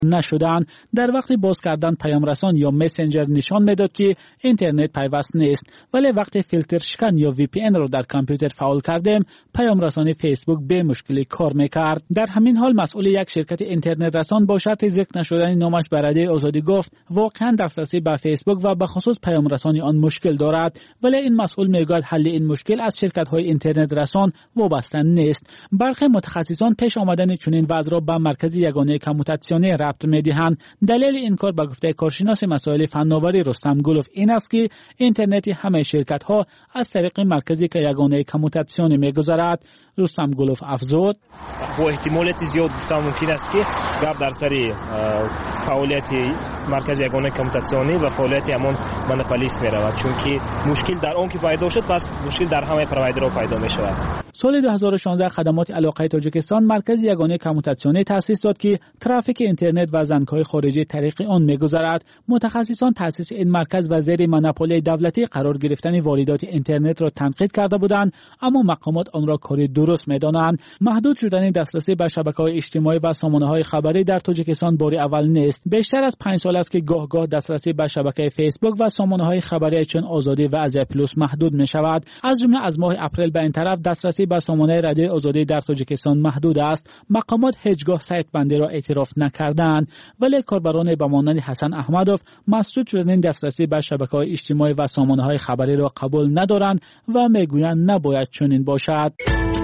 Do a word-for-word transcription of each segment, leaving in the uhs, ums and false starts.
نشدند در وقتی باز کردن پیام رسان یا مسنجر نشان میداد که اینترنت پیوست نیست، ولی وقتی فیلتر شکن یا وی پی ان رو در کامپیوتر فعال کردیم پیام رسانی فیسبوک به مشکلی کار میکرد. در همین حال مسئول یک شرکت اینترنت رسان با شرط ذکر نشدن نامش به رادیو آزادی گفت واقعا دسترسی به فیسبوک و به خصوص پیام رسانی آن مشکل دارد، ولی این مسئول میگوید حل این مشکل از شرکت های اینترنت رسان وابسته نیست. برخی متخصصان پیش آمدن چنین وضع را به مرکز یگانه کاموتاسیونی ربط میدهند. دلیل این کار به گفته کارشناس مسائل فناوری رستم گلوف این است که اینترنت همه شرکت ها از طریق مرکزی که یگانه کاموتاسیونی میگذرد. رستم گلوف افزود با احتمالات زیاد گفتم ممکن است که گپ در سر فعالیت مرکز یگانه کاموتاسیونی و فعالیت همون مونوپولیست میرود، چون که مشکل در اون که پیدا شد پس مشکل در همه پروایدرها پیدا می شود. سال دو هزار و شانزده خدمات علاقه تاجیکستان مرکز یگانه کاموتاسیونی تأسیس داد که ترافیک اینترنت و زنگ‌های خارجی طریق آن می‌گذرد. متخصصان تأسیس این مرکز و زیر مونوپولی دولتی قرار گرفتن واردات اینترنت را تنقید کرده بودند، اما مقامات آن را کار درست می‌دانند. محدود شدن دسترسی به شبکه‌های اجتماعی و سامانه‌های خبری در تاجیکستان بار اول نیست. بیشتر از پنج سال است که گاه گاه دسترسی به شبکه فیسبوک و سامانه‌های خبری چون آزادی و آزیا پلوس محدود می‌شود. از جمله از ماه اپریل به این طرف دسترسی به سامانه رادیو آزادی در تاجیکستان محدود است. مقامات هیچگاه سایت بندی را اعتراف نکردند، ولی کاربران به مانند حسن احمدوف مسدود شدن دسترسی به شبکه‌های اجتماعی و سامانه‌های خبری را قبول ندارند و میگویند نباید چنین باشد.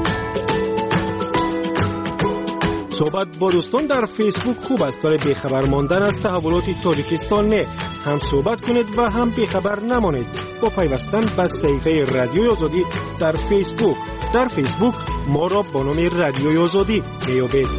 صحبت با دوستان در فیسبوک خوب است، ولی بیخبر ماندن از تحولات تاجیکستان نه. هم صحبت کنید و هم بیخبر نمانید با پیوستن به صفحه رادیوی آزادی در فیسبوک. در فیسبوک ما را با نام رادیوی آزادی میابید.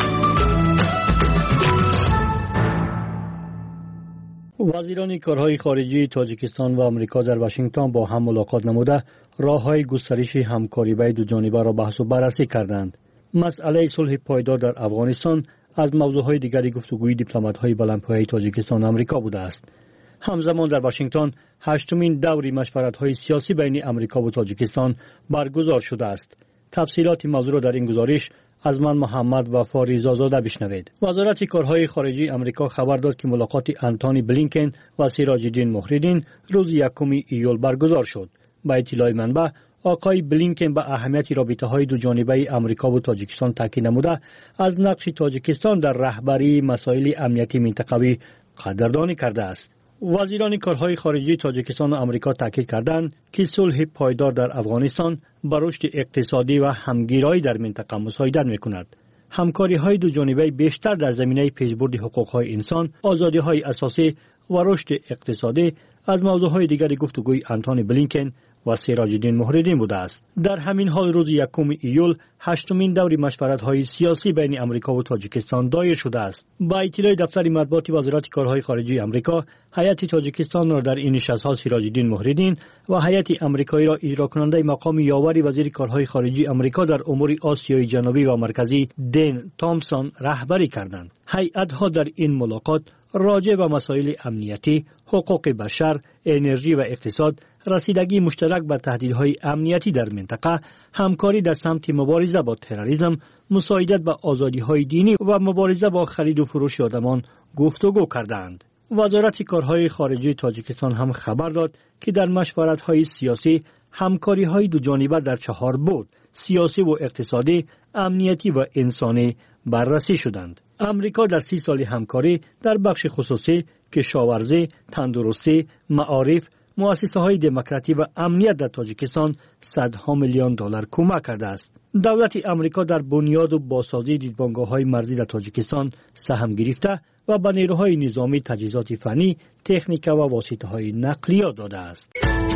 وزیران کارهای خارجی تاجیکستان و آمریکا در واشنگتن با هم ملاقات نموده راه‌های گسترش همکاری بین دو جانبه را بحث و بررسی کردند. مسئله صلح پایدار در افغانستان از موضوعهای دیگری گفتگوی دیپلمات‌های بلندپایه تاجیکستان و آمریکا بوده است. همزمان در واشنگتن هشتمین دوری مشورت‌های سیاسی بین آمریکا و تاجیکستان برگزار شده است. تفصیلات موضوع را در این گزارش از من محمد و فاریزا زاده بشنوید. وزارت کارهای خارجی آمریکا خبر داد که ملاقات آنتونی بلینکن و سراج الدین مهرالدین روز یکم ایول برگزار شد. با اطلاع منبع آقای بلینکن به اهمیت رابطه‌های دو جانبه آمریکا و تاجیکستان تاکید نموده از نقش تاجیکستان در رهبری مسائل امنیتی منطقوی قدردانی کرده است. وزیران کارهای خارجی تاجیکستان و آمریکا تاکید کردند که صلح پایدار در افغانستان به رشد اقتصادی و همگیرایی در منطقه مساعدت می‌کند. همکاری‌های دو جانبه بیشتر در زمینه پیشبرد حقوق‌های انسان، آزادی‌های اساسی و رشد اقتصادی از موضوعهای دیگر گفتگوی آنتونی بلینکن و سراج الدین مهرالدین بوده است. در همین حال روز یکم ایول هشتمین دور مشورت‌های سیاسی بین آمریکا و تاجیکستان دایر شده است. با اطلاع دفتر مطبوعاتی وزارت کارهای خارجی آمریکا، هیئت تاجیکستان را در این نشست‌ها سراج الدین مهرالدین و هیئت آمریکایی را اجرا کننده مقام یاوری وزیر کارهای خارجی آمریکا در امور آسیای جنوبی و مرکزی دین تامسون رهبری کردند. هیئت‌ها در این ملاقات راجع به مسائل امنیتی، حقوق بشر، انرژی و اقتصاد، رسیدگی مشترک به تهدیدهای امنیتی در منطقه، همکاری در سمت مبارزه با تروریسم، مساعدت به آزادی‌های دینی و مبارزه با خرید و فروش آدمان گفتگو کردند. وزارت کارهای خارجی تاجیکستان هم خبر داد که در مشورت‌های سیاسی همکاری‌های دو جانبه در چهار بعد سیاسی و اقتصادی، امنیتی و انسانی بررسی شدند. امریکا در سی سال همکاری در بخش خصوصی، کشاورزی، تندرستی، معارف، مؤسسه‌های دموکراتی و امنیت در تاجیکستان صدها میلیون دلار کمک کرده است. دولت امریکا در بنیاد و بازسازی دیدبانگاه‌های مرزی در تاجیکستان سهم گرفته و به نیروهای نظامی تجهیزات فنی، تکنیک و واسطه‌های نقلیات داده است.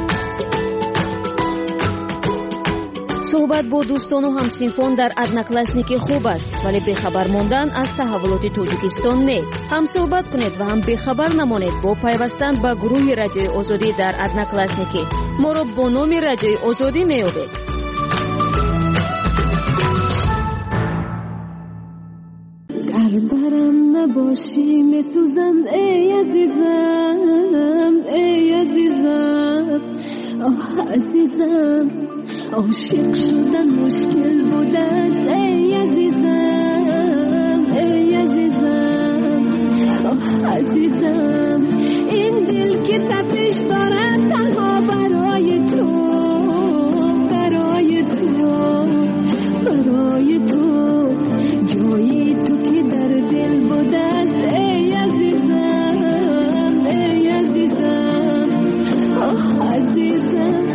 صحبت با دوستان و همسنفان در ادناکلاسنیک خوب است، ولی بخبر ماندن از تحولات تاجیکستان نه. هم صحبت کنید و هم بخبر نمانید با پیوستن به گروه رادیوی آزادی در ادناکلاسنیک. ما را با نام رادیوی آزادی میابید. برم نباشی میسوزم ای عزیزم، ای عزیزم، آه عزیزم، عاشق شدن مشکل بوده است ای عزیزم، ای عزیزم، عزیزم این دل که تپش دارد تنها برای تو برای تو برای تو جایی تو که در دل بوده است ای عزیزم ای عزیزم آه عزیزم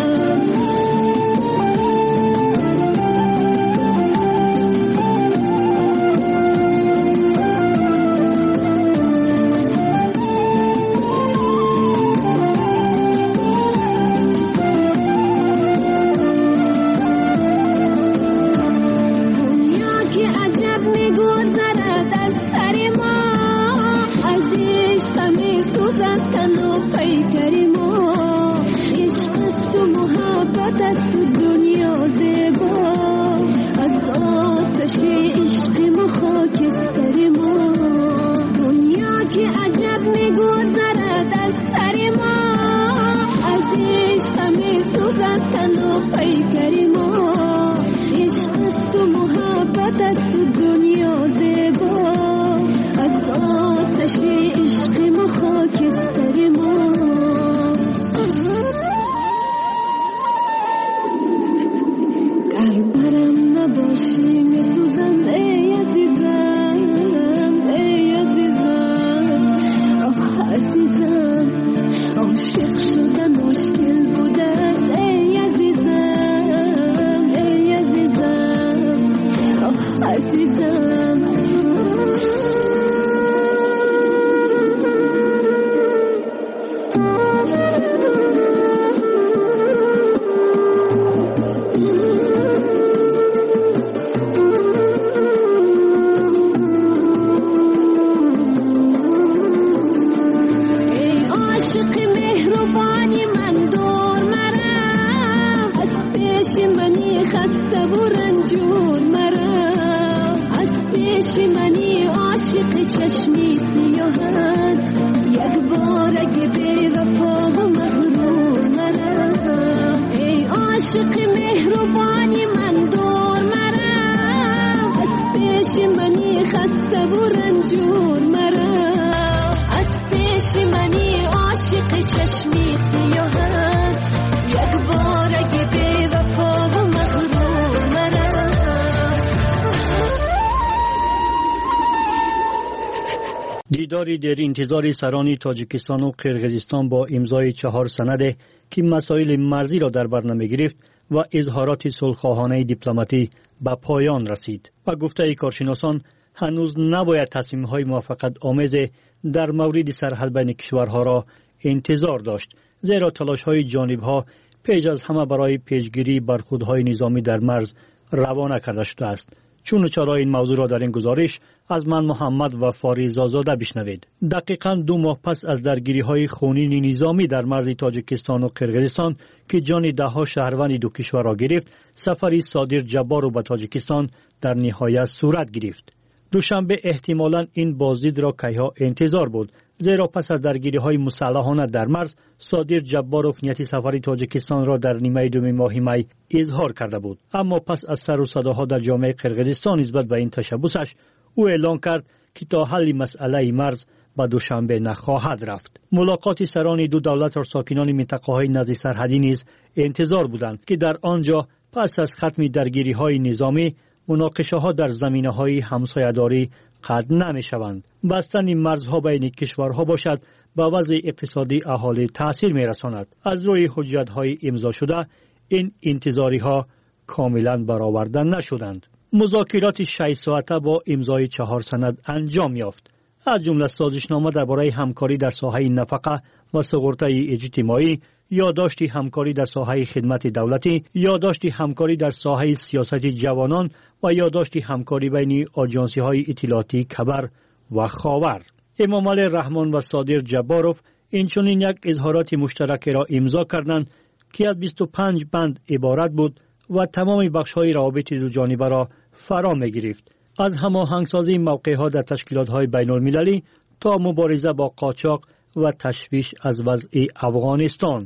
دیداری در انتظار سران تاجیکستان و قرقیزستان با امضای چهار سند که مسائل مرزی را در بر نمی‌گرفت و اظهارات صلح‌خواهانه دیپلماتی به پایان رسید. و گفته کارشناسان هنوز نباید تصمیم‌های موافقت آمیز در مورد سرحد بین کشورها را انتظار داشت، زیرا تلاش‌های جانب‌ها پیش از همه برای پیشگیری برخوردهای نظامی در مرز روانه کرده شده است. چون چرا این موضوع را در این گزارش از من محمد و فاریز آزاده بشنوید. دقیقاً دو ماه پس از درگیری‌های خونین نظامی در مرز تاجیکستان و قرقیزستان که جان ده‌ها شهروند دو کشور را گرفت، سفری صادر جبار به تاجیکستان در نهایت صورت گرفت. دوشنبه احتمالاً این بازدید را کیها انتظار بود، زیرا پس از درگیری‌های مسلحانه در مرز صادر جباروف نیت سفر تاجیکستان را در نیمه دوم ماه می اظهار کرده بود. اما پس از سر و صداها در جامعه قرقیزستان نسبت به این تشبسش، او اعلان کرد که تا حل مسئله مرز به دوشنبه نخواهد رفت. ملاقات سران دو دولت و ساکنان منطقه‌های نزدیک سرحدی نیز انتظار بودند که در آنجا پس از ختم درگیری‌های نظامی مناقشه‌ها در زمینه‌های همسایه‌داری قطع نمی‌شوند. بستن مرزها بین کشورها باشد به وضع اقتصادی اهالی تأثیر می‌رساند. از روی حجت‌های امضا شده این انتظاری‌ها کاملاً برآورده نشدند. مذاکرات شش ساعته با امضای چهار سند انجام یافت. از جمله سازشنامه درباره همکاری در ساحه نفقه و سقوط اجتماعی، یادداشت همکاری در ساحه خدمت دولتی، یادداشت همکاری در ساحه سیاست جوانان و یادداشت همکاری بین آژانس‌های اطلاعاتی کبر و خاور. امام علی رحمان و صادر جباروف اینچنین یک اظهارات مشترک را امضا کردند که از بیست و پنج بند عبارت بود و تمام بخش‌های روابط دو جانبه را فرا می‌گرفت، از هماهنگسازی موقع‌ها در تشکیلات‌های بین‌المللی تا مبارزه با قاچاق و تشویش از وضع افغانستان.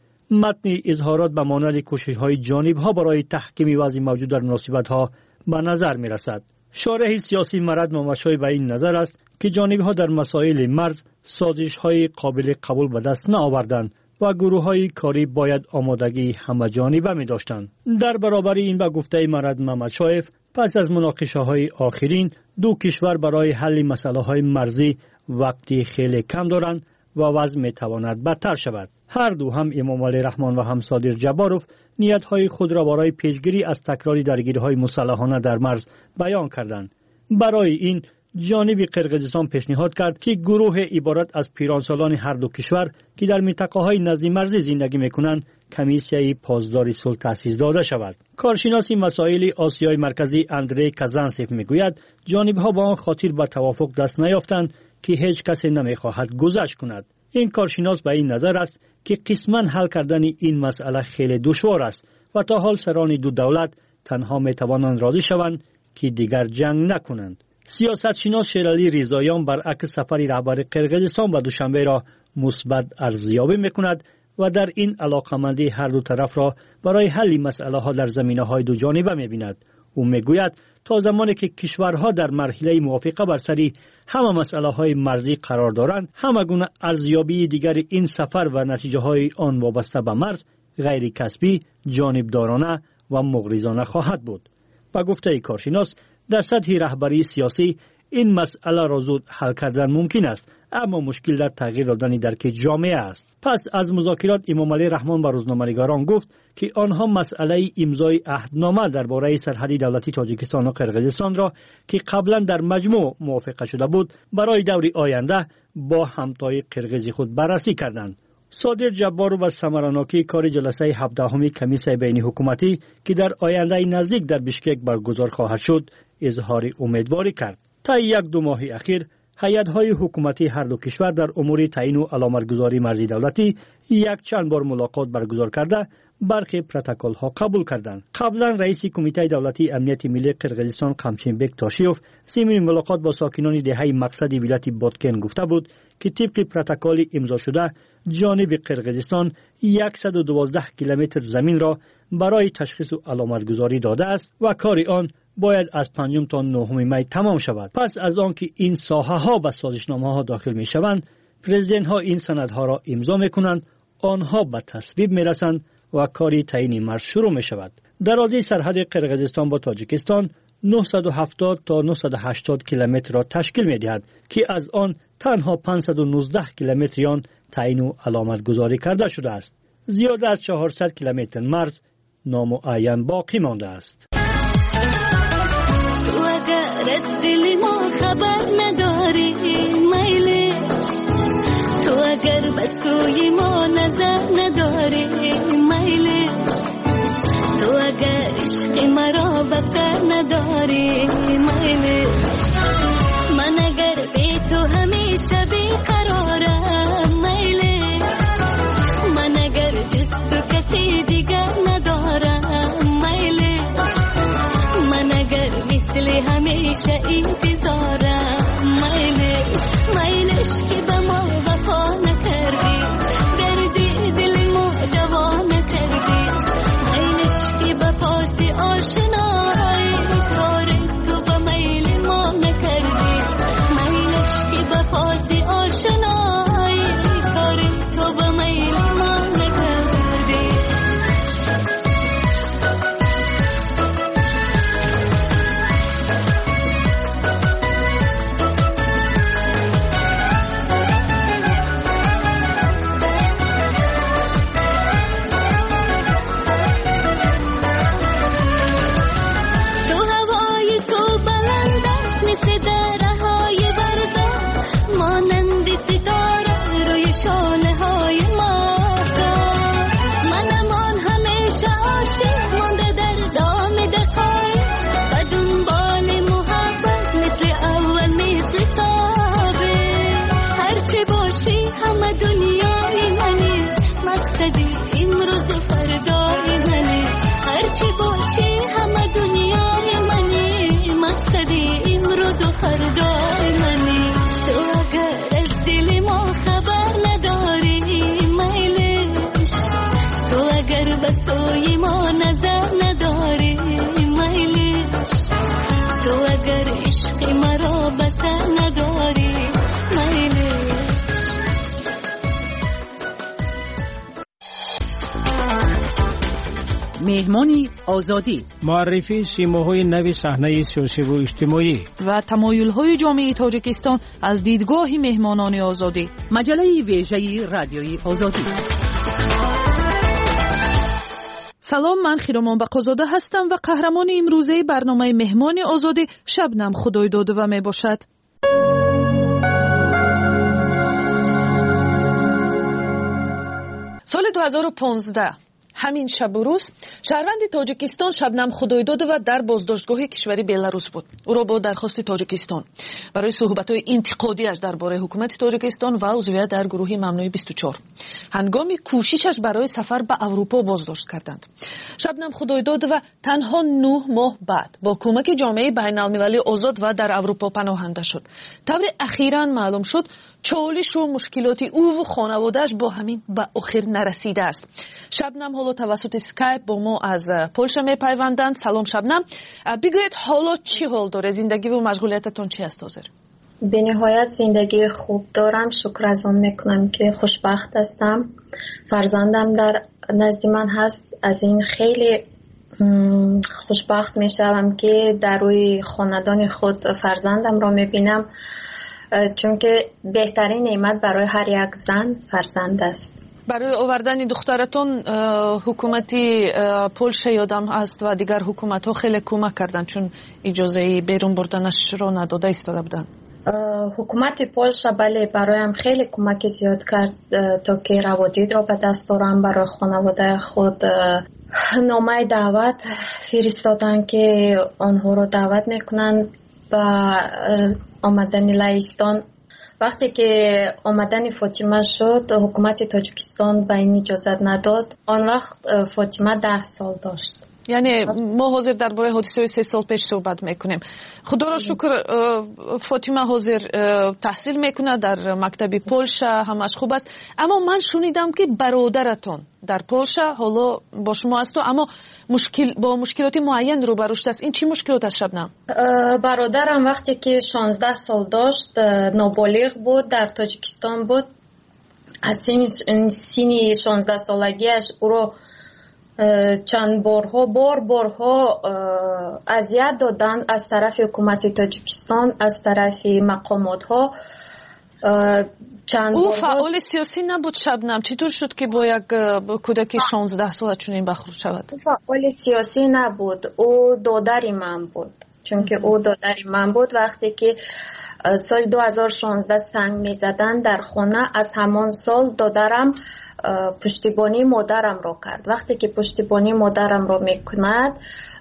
متن اظهارات به مانند کوشش‌های جانب‌ها برای تحکیم وضع موجود در مناسبت‌ها به نظر می‌رسد. شارح سیاسی مرد مماشای به این نظر است که جانبها در مسائل مرز سازش‌های قابل قبول به دست نآوردند و گروه‌های کاری باید آمادگی همه‌جانبه می‌داشتند. در برابر این به گفته مرد مماشایف، پس از مناقشه‌های آخرین، دو کشور برای حل مسائل مرزی وقتی خیلی کم دارند و وضع می‌تواند بدتر شود. هر دو، هم امام علی رحمان و هم صادق جباروف، نیت‌های خود را برای پیشگیری از تکرار درگیری‌های مسلحانه در مرز بیان کردند. برای این جانب قرقیزستان پیشنهاد کرد که گروه عبارت از پیرانسالان هر دو کشور که در منطقه‌های نزدیک مرزی زندگی می‌کنند کمیسیای پاسداری صلح تأسیس داده شود. کارشناس مسائل آسیای مرکزی اندری کازانسف میگوید جانب‌ها با آن خاطر به توافق دست نیافتند که هیچ کسی نمی‌خواهد گذشت کند. این کارشناس به این نظر است که قسماً حل کردن این مسئله خیلی دشوار است و تا حال سران دو دولت تنها می‌توانند راضی شوند که دیگر جنگ نکنند. سیاستشناس شیرالی رضاییان برعکس سفر رهبر قرقیزستان به دوشنبه را مثبت ارزیابی می‌کند و در این علاقمندی هر دو طرف را برای حل مسئله‌ها در زمینه‌های دو جانبه می‌بیند. او می‌گوید تا زمانی که کشورها در مرحله موافقه بر سر همه مسئله‌های مرزی قرار دارند، همه گونه ارزیابی دیگر این سفر و نتیجه‌های آن وابسته به مرز غیر کسبی، جانبدارانه و مغرضانه خواهد بود. با گفته کارشناس، در سطح رهبری سیاسی این مسئله را زود حل کردن ممکن است، اما مشکل در تغییر دادن درک جامعه است. پس از مذاکرات امام علی رحمان به روزنامه‌نگاران گفت که آنها مسئله امضای عهدنامه درباره سرحدی دولتی تاجیکستان و قرقیزستان را که قبلا در مجموع موافقه شده بود برای دور آینده با همتای قرقیز خود بررسی کردند. صادق جباروف و ثمراناکی کار جلسه هفدهمی کمیسیون بین حکومتی که در آینده نزدیک در بشکک برگزار خواهد شد اظهار امیدواری کرد. تا یک دو ماه اخیر هیئت‌های حکومتی هر دو کشور در امور تعیین و علامتگذاری مرزی دولتی یک چند بار ملاقات برگزار کرده برخی پروتکل‌ها قبول کردند. قبلا رئیس کمیته دولتی امنیت ملی قرقیزستان قمشینبک تاشیوف زمین ملاقات با ساکنان دهه مقصد ولایت بادکن گفته بود که طبق پروتکل امضا شده جانب قرقیزستان صد و دوازده کیلومتر زمین را برای تشخیص و علامتگذاری داده است و کار آن باید از پنجم تا نهم می تمام شود. پس از آنکه این ساحه ها به سازشنامه ها داخل می شوند، پرزیدنت ها این سندها را امضا می کنند، آنها به تصویب می رسند و کاری تعیین مرز شروع می شود. درازی سرحد قرقیزستان با تاجیکستان نهصد و هفتاد تا نهصد و هشتاد کیلومتر را تشکیل می دهد که از آن تنها پانصد و نوزده کیلومتر آن تعیین و علامت گذاری کرده شده است. زیاد از چهارصد کیلومتر مرز نامعین باقی مانده است. تو اگر از دل ما خبر نداری میلی، تو اگر به سوی ما نظر نداری میلی، تو اگر عشق مرا به سر نداری میلی، من اگر بی تو همیشه بیقرارم میلی، من اگر جز تو کسی دیگر ندارم میلی، من اگر مثل همیشه انتظارم میلی، میلش که به ما وفا نکردی، دردی دل ما دوا نکردی، میلش که به پاس آشنایی کار تو به میل ما نکردی، میلش که به پاس آشنایی کار تو به میل ما نکردی. مهمان آزادی، معرفی سیماهای نوی صحنه سیاسی و اجتماعی و تمایل‌های جامعه تاجیکستان از دیدگاه مهمانان آزادی. مجله ویژه رادیوی آزادی. سلام، من خیرمان بقازاده هستم و قهرمان امروزه برنامه مهمان آزادی شبنم خدایدادوه می باشد. سال دو هزار و پانزده همین شب و روز شهروند تاجیکستان شبنم خدایدادوه در بازداشتگاه کشوری بلاروس بود. او را با درخواست تاجیکستان برای صحبت‌های انتقادیش درباره حکومت تاجیکستان و عضویت در گروه ممنوع بیست و چهار هنگام کوششش برای سفر به اروپا بازداشت کردند. شبنم خدایدادوه تنها نه ماه بعد با کمک جامعه بین‌المللی آزاد و در اروپا پناهنده شد. طور اخیراً معلوم شد چالش و مشکلاتی او و خانواده‌اش با همین به آخر نرسیده است. شبنم حالا توسط اسکایپ با ما از پولشا میپیوندند. سلام شبنم، بگویید حالا چی حال داره؟ زندگی و مشغولیتتون چی است حاضر؟ به نهایت زندگی خوب دارم، شکر از آن میکنم که خوشبخت هستم. فرزندم در نزد من هست، از این خیلی خوشبخت میشوم که در روی خاندان خود فرزندم را میبینم، چون که بهترین نعمت برای هر یک زن فرزند است. برای آوردن دخترتون حکومتی پولشا یادم است و دیگر حکومت ها خیلی کمک کردن، چون اجازه بیرون بردنش را نداده ایستاده بودن. حکومت پولشا بله برایم خیلی کمک زیاد کرد تا که روادید را به دست آورم. برای خانواده خود نامه دعوت فرستادن که آنها را دعوت میکنن با آمدن لهستان. وقتی که آمدن فاطمه شد حکومت تاجیکستان به این اجازت نداد. آن وقت فاطمه ده سال داشت. یعنی ما حاضر درباره حادثه سه سال پیش صحبت میکنیم. خدا را شکر فاطمه حاضر تحصیل میکنه در مکتب پولشا، همش خوب است. اما من شنیدم که برادرتون در پولشا حالا با شما است، اما مشکل با مشکلات معین روبرو شده است. این چی مشکلات است شبنم؟ برادرم وقتی که شانزده سال داشت، نابالغ بود، در تاجیکستان بود. از سن شانزده سالگیش او را چند بارها بار بارها اذیت دادن از طرف حکومت تاجیکستان، از طرف مقامات ها. او فعال سیاسی نبود شبنم، چطور شد که با یک کودک شانزده ساله چنین برخورد شود؟ فعال سیاسی نبود، او دادر من بود، چون که او دادر من بود. وقتی که سال دو هزار و شانزده سنگ می زدن در خانه، از همان سال دادرم پشتیبانی مادرم را کرد. وقتی که پشتیبانی مادرم را میکند،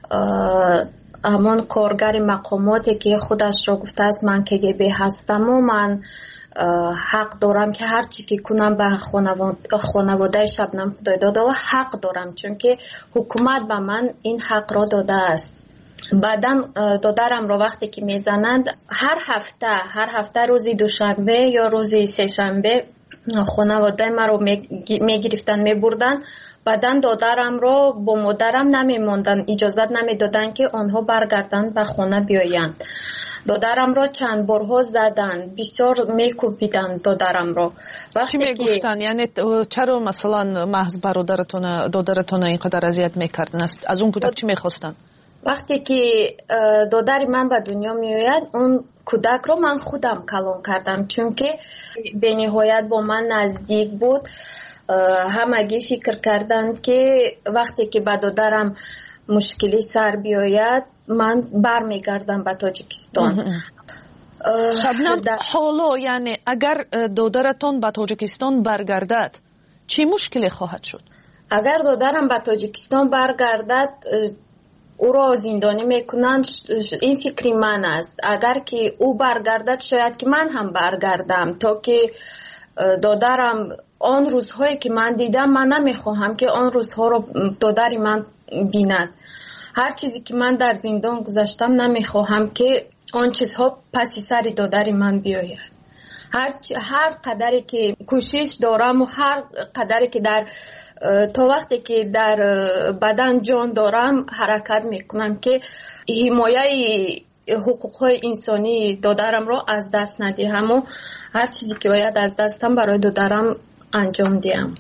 همان کارگر مقاماتی که خودش را گفته است من که گبی هستم و من حق دارم که هر چی که کنم به خانواده شبنم خدایدادوه حق دارم، چون که حکومت به من این حق را داده است. بعدم دادرم را وقتی که میزنند، هر هفته هر هفته روزی دوشنبه یا روزی سه شنبه خانواده ما رو میگرفتن میبردن. بعدن دادرم رو با مادرم نمیموندن، اجازت نمیدادن که آنها برگردن و خانه بیایند. دادرم رو چند بارها زدن، بسیار میکوبیدن دادرم رو. چی میگفتن؟ یعنی چرا مثلا محض برادرتون دادرتون اینقدر اذیت میکردن؟ از اون کودک چی میخواستن؟ وقتی که دادر من به دنیا میآید، اون کودک رو من خودم کلان کردم، چون که به نهایت با من نزدیک بود. همگی فکر کردند که وقتی که به دادرم مشکلی سر بیاید من برمیگردم به تاجیکستان. شبنم حالا یعنی اگر دادرتون به تاجیکستان برگردد چی مشکلی خواهد شد؟ اگر دادرم به تاجیکستان برگردد او را زندانی میکنند. این فکری من است. اگر که او برگردد شاید که من هم برگردم، تا که دادرم آن روزهایی که من دیدم، من نمیخواهم که آن روزها رو دادری من بیند. هر چیزی که من در زندان گذاشتم نمیخواهم که آن چیزها پسی سر دادری من بیاید. هر هر قدری که کوشش دارم و هر قدری که در تا وقتی که در بدن جان دارم حرکت میکنم که حمایه حقوقهای انسانی دادرم را از دست ندهم و هر چیزی که باید از دستم برای دادرم انجام دیم.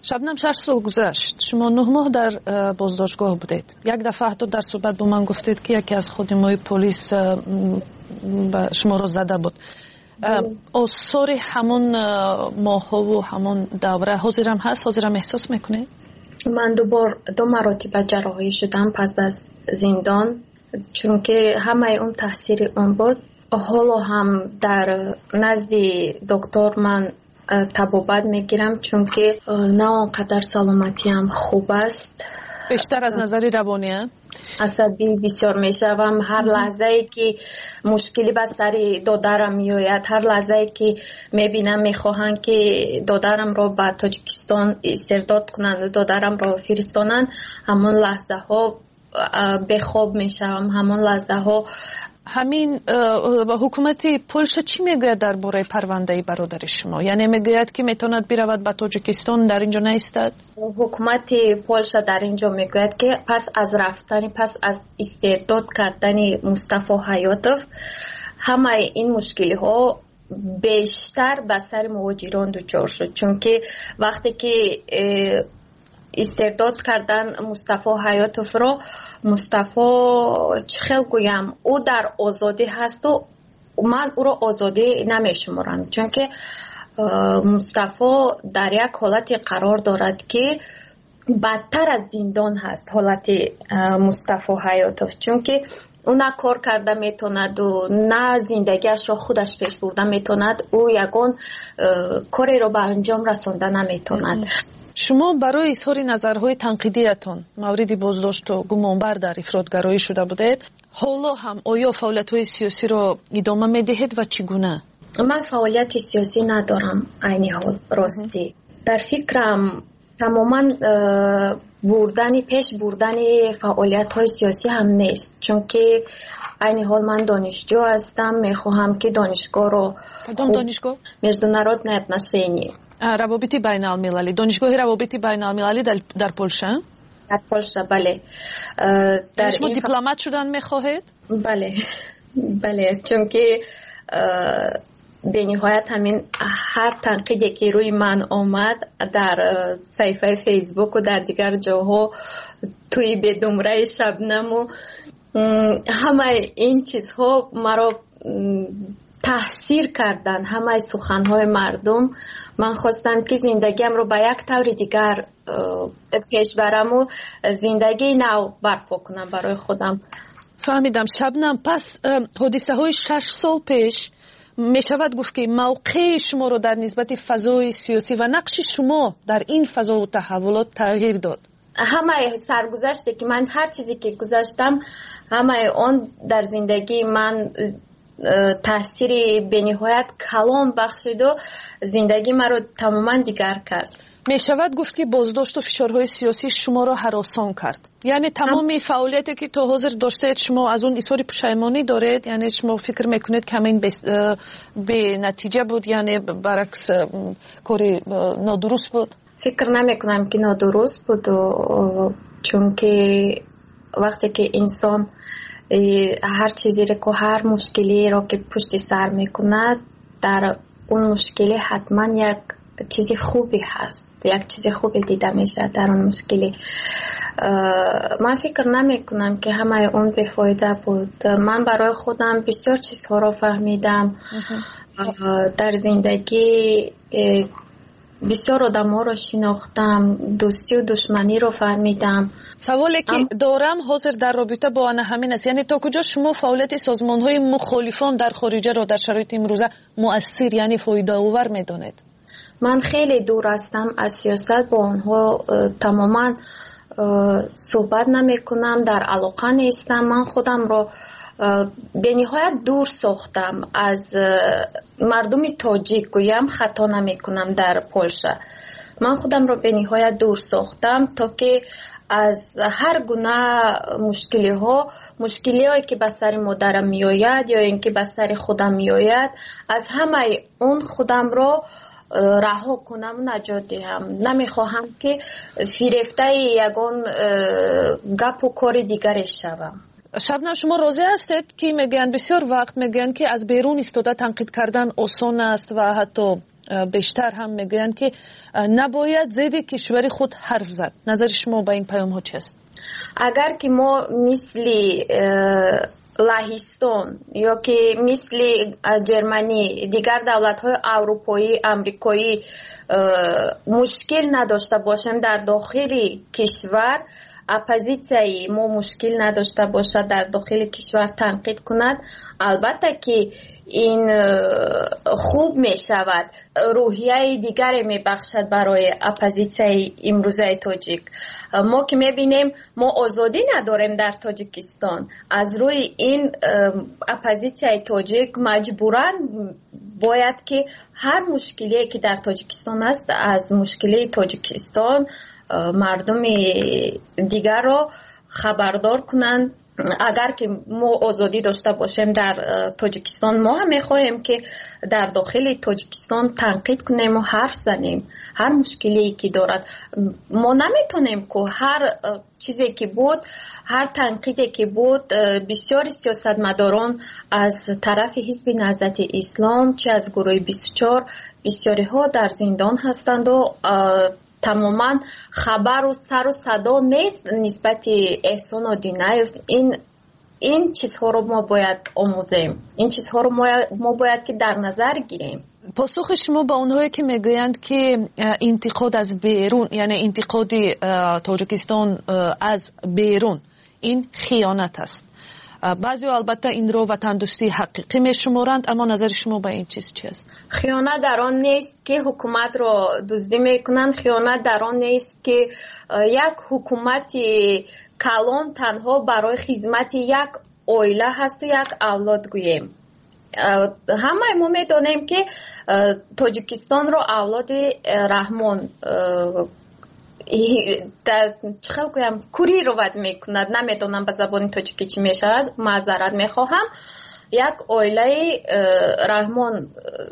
شبنم شش سال گذشت. شما نه ماه در بازداشتگاه بودید. یک دفعه حتی در صحبت با من گفتید که یکی از خادمای پلیس شما را زده بود. آثار همون ماها و همون دوره حاضرم هست؟ حاضرم احساس میکنه؟ من دوبار دو مراتب جراحی شدم پس از زندان، چون که همه اون تاثیر اون بود. حالا هم در نزد دکتر من طبابت میگیرم، چون که نه اونقدر سلامتی هم خوب است. بیشتر از نظر روانی عصبی بسیار میشوم. هر لحظه ای که مشکلی به سر دادرم میآید، هر لحظه ای که میبینم میخواهند که دادرم را به تاجیکستان استرداد کنند و دادرم را فرستانند، همون لحظه ها به خواب میشوم. همون لحظه ها همین حکومت پولشا چی میگوید درباره پرونده برادر شما؟ یعنی میگوید که میتواند برود به تاجیکستان، در اینجا نیستد؟ حکومت پولشا در اینجا میگوید که پس از رفتن، پس از استرداد کردن مصطفی حیاتوف، همه این مشکلی ها بیشتر به سر مهاجران دچار شد، چون که وقتی که استرداد کردن مصطفی حیاتوف را، مصطفی چخیل گویم او در آزادی هست و من او را آزادی نمیشمارم، چون که مصطفی در یک حالت قرار دارد که بدتر از زندان هست حالت مصطفی حیاتوف، چون که او نه کار کرده میتوند و نه زندگیش را خودش پیش برده میتوند. او یگان کاری را به انجام رسانده نمیتوند. شما برای اظهار نظرهای تنقیدیتان مورد بازداشت و گمانبر در افراطگرایی شده بودید. حالا هم آیا فعالیت‌های سیاسی را ادامه می‌دهید و چگونه؟ من فعالیت سیاسی ندارم عین حال راستی. در فکرم تماما بردن پیش بردن فعالیت‌های سیاسی هم نیست، چون که عین حال من دانشجو هستم. میخواهم که دانشگاه رو کدام دانشگاه؟ международное отношение. روابط بین المللی. دانشگاه روابط بین المللی در, در پولشا؟ در پولشا بله. در شما دیپلمات شدن میخواهید؟ بله بله، چون که به نهایت همین هر تنقیدی که روی من آمد در صفحه فیسبوک و در دیگر جاها توی بدمره شبنم و همه این چیزها مرا تاثیر کردن. همه سخنهای مردم. من خواستم که زندگیم رو به یک طور دیگر پیش برم و زندگی نو برپا کنم برای خودم. فهمیدم. شبنم، پس حادثه های شش سال پیش می شود گفت که موقع شما رو در نسبت فضای سیاسی و نقش شما در این فضا و تحولات تغییر داد؟ همه سرگذشته که من هر چیزی که گذاشتم همه آن در زندگی من تاثیر به نهایت کلان بخشید و زندگی من رو تماما دیگر کرد. می شود گفت که بازداشت و فشارهای سیاسی شما را هراسان کرد. یعنی تمام فعالیتی که تا حاضر داشتید شما از اون اظهار پشیمانی دارید؟ یعنی شما فکر میکنید که همین به نتیجه بود، یعنی برعکس کاری نادرست بود؟ فکر نمیکنم که نادرست بود، چون که وقتی که انسان هر چیزی رو، هر مشکلی رو که پشت سر میکند، در اون مشکلی حتما یک چیز خوبی هست، یک چیز خوبی دیده میشه در اون مشکلی. من فکر نمی کنم که همه اون بفایده بود. من برای خودم بسیار چیزها رو فهمیدم در زندگی. بسیار آدم ها رو شناختم، دوستی و دشمنی رو فهمیدم. سوالی که ام... دارم حاضر در رابطه با آن همین است، یعنی تا کجا شما فعالیت سازمان های مخالفان در خارجه را در شرایط امروزه مؤثر، یعنی فایده آور میدونید؟ من خیلی دور هستم از سیاست، با آنها تماما صحبت نمی کنم، در علاقه نیستم. من خودم رو به نهایت دور ساختم از مردم تاجیک. گویم خطا نمی کنم در پولشا. من خودم رو به نهایت دور ساختم تا که از هر گونه مشکلی ها مشکلی هایی که به سر مادرم می آید یا اینکه به سر خودم می آید، از همه اون خودم رو رها کنم و نجات دهم. نمیخواهم که فریفته یگان گپ و کار دیگری شوم. شبنم، شما راضی هستید که میگن بسیار وقت میگن که از بیرون ایستاده تنقید کردن آسان است و حتی بیشتر هم میگویند که نباید ضد کشور خود حرف زد. نظر شما با این پیام ها چی است؟ اگر که ما مثل لهستان یا که مثل جرمنی دیگر دولت های اروپایی امریکایی مشکل نداشته باشیم در داخل کشور، اپوزیسیای ما مشکل نداشته باشد در داخل کشور تنقید کند، البته که این خوب می شود، روحیه دیگری می بخشد برای اپوزیسیای امروزه تاجیک. ما که می بینیم ما آزادی نداریم در تاجیکستان، از روی این اپوزیسیای تاجیک مجبورن باید که هر مشکلی که در تاجیکستان است از مشکلی تاجیکستان مردم دیگر را خبردار کنند. اگر که ما آزادی داشته باشیم در تاجیکستان، ما هم میخواهیم که در داخل تاجیکستان تنقید کنیم و حرف زنیم هر مشکلی که دارد. ما نمیتونیم که هر چیزی که بود، هر تنقیدی که بود، بسیاری سیاستمداران از طرف حزب نهضت اسلام چه از گروه بیست و چهار بسیاری ها در زندان هستند و تماما خبر و سر و صدا نیست نسبت احسان آدینایف. این این چیزها رو ما باید آموزیم، این چیزها رو ما باید که در نظر گیریم. پاسخ شما با اونهایی که میگویند که انتقاد از بیرون، یعنی انتقاد تاجیکستان از بیرون، این خیانت است. بعضی البته این رو وطن دوستی حقیقی میشمارند، اما نظر شما با این چیز چی است؟ خیانت در آن نیست که حکومت را دزدی میکنند، خیانت در آن نیست که یک حکومت کلان تنها برای خدمت یک عائله هست و یک اولاد گوییم. همه ما میدونیم که تاجیکستان را اولاد رحمان در چخل گویم کوری رو ود میکند، نمیدونم به زبان تاجیکی چی میشود، معذرت میخواهم. یک عائله رحمان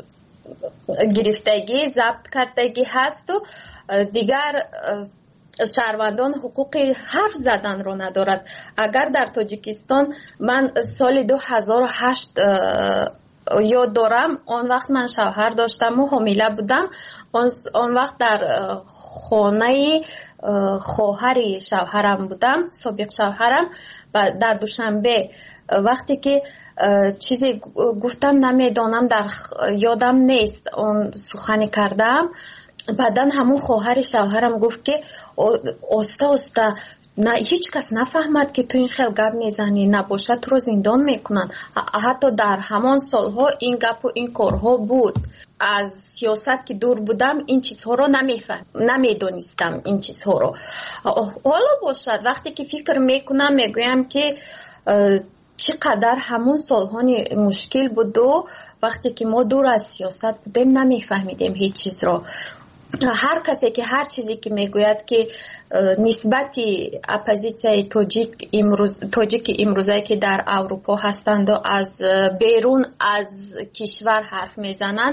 گرفتگی ضبط کردگی هست و دیگر شهروندان حقوق حرف زدن رو ندارد. اگر در تاجیکستان من سال دو هزار و هشت یاد دارم، آن وقت من شوهر داشتم و حامله بودم، آن وقت در خانه خواهر شوهرم بودم، سابق شوهرم، و در دوشنبه وقتی که چیزی گفتم نمیدانم، در یادم نیست، اون سخنی کردم، بعدا همون خواهر شوهرم گفت که آسته آسته، نه هیچ کس نفهمد که تو این خیلی گپ میزنی، نباشه تو رو زندان میکنن. حتی در همان سالها این گپ و این کارها بود. از سیاست که دور بودم این چیزها رو نمیفهم، نمیدونستم این چیزها رو. حالا باشد وقتی که فکر میکنم میگویم که چقدر همون سالها مشکل بود و وقتی که ما دور از سیاست بودیم نمیفهمیدیم هیچ چیز رو. هر کسی که هر چیزی که میگوید که نسبت اپوزیسیای تاجیک امروز تاجیک امروزه که در اروپا هستند و از بیرون از کشور حرف میزنند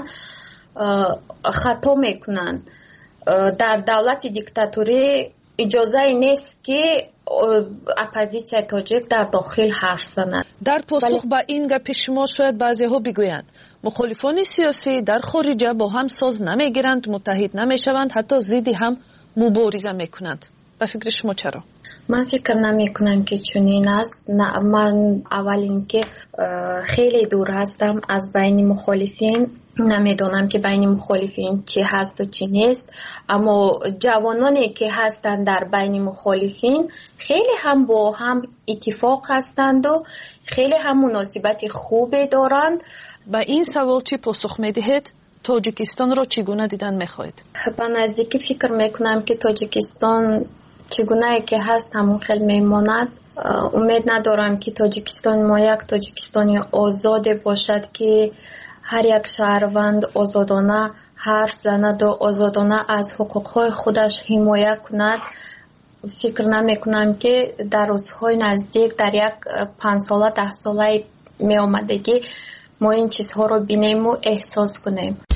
خطا میکنند. در دولت دیکتاتوری اجازه نیست که اپوزیسیای تاجیک در داخل حرف زنند. در پاسخ با این گپ شما شاید بعضی ها بگویند مخالفان سیاسی در خارج با هم ساز نمیگیرند، متحد نمیشوند، حتی ضد هم مبارزه میکنند. به فکر شما چرا؟ من فکر نمی کنم که چنین است. نه، من اول اینکه خیلی دور هستم از بین مخالفین، نمیدونم که بین مخالفین چی هست و چی نیست، اما جوانانی که هستند در بین مخالفین خیلی هم با هم اتفاق هستند و خیلی هم مناسبت خوبی دارند. با این سوال چی پاسخ میدهید؟ تاجیکستان را چگونه دیدن میخواهید؟ به نزدیکی فکر میکنم که تاجیکستان چگونه که هست همون خیلی میماند. امید ندارم که تاجیکستان ما یک تاجیکستانی آزاد باشد که هر یک شهروند آزادانه حرف زند و آزادانه از حقوقهای خودش حمایت کند. فکر نمی کنم که در روزهای نزدیک در یک پنج ساله ده ساله می آمدگی ما این چیزها رو بینیم و احساس کنیم.